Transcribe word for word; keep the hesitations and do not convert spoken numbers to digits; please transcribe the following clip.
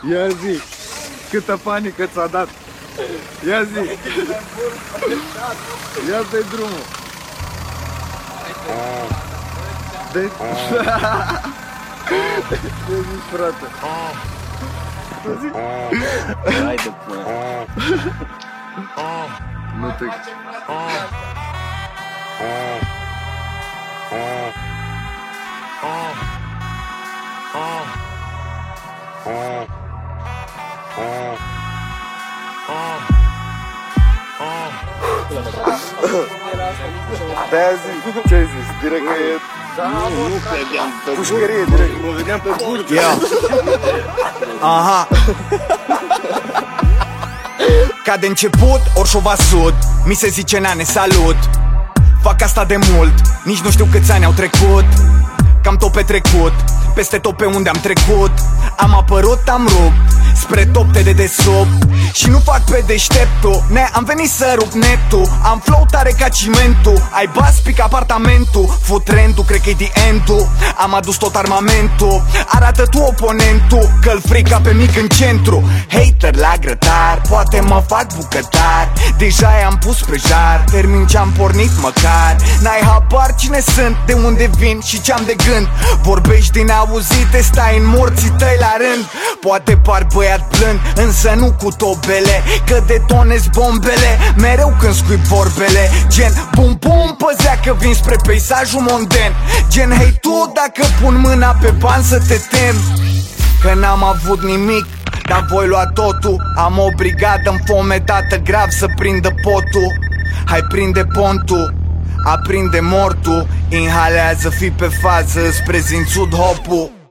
Ia zi, câtă panică ți-a dat. Ia zi. Ia dă-i drumul. Dă-i. Ce zici, frate? Ce zici? Hai de până. Nu te... De-aia zi, ce-ai zis? Direct că e... Nu, nu credeam pe pușcărie, direct. Mă vedeam pe burtă. Yeah. Aha. Ca de început, Orșova Sud, mi se zice nane, salut. Fac asta de mult, nici nu știu câți ani au trecut. Cam tot petrecut, peste tot pe unde am trecut. Am apărut, am rupt, spre top de dedesubt. Și nu fac pe deșteptul, ne, am venit să rup netul. Am flow tare ca cimentul, ai bas pic apartamentul. Fut rentul, cred că-i the end-ul. Am adus tot armamentul, arată tu oponentul, că-l frica pe mic în centru. Hater la grătar, poate mă fac bucătar. Deja i-am pus pe jar, termin ce-am pornit măcar. N-ai habar cine sunt, de unde vin și ce-am de gând. Vorbești din auzite, stai în morții tăi la rând. Poate par băiat blând, însă nu cu tobele, că detonezi bombele mereu când scui vorbele. Gen bum bum păzea că vin spre peisajul monden. Gen hei tu dacă pun mâna pe bani să te tem. Că n-am avut nimic, dar voi lua totul. Am o brigadă înfometată grav să prindă potul. Hai prinde pontul, aprinde mortul. Inhalează, fi pe fază, îți prezint sud hopul.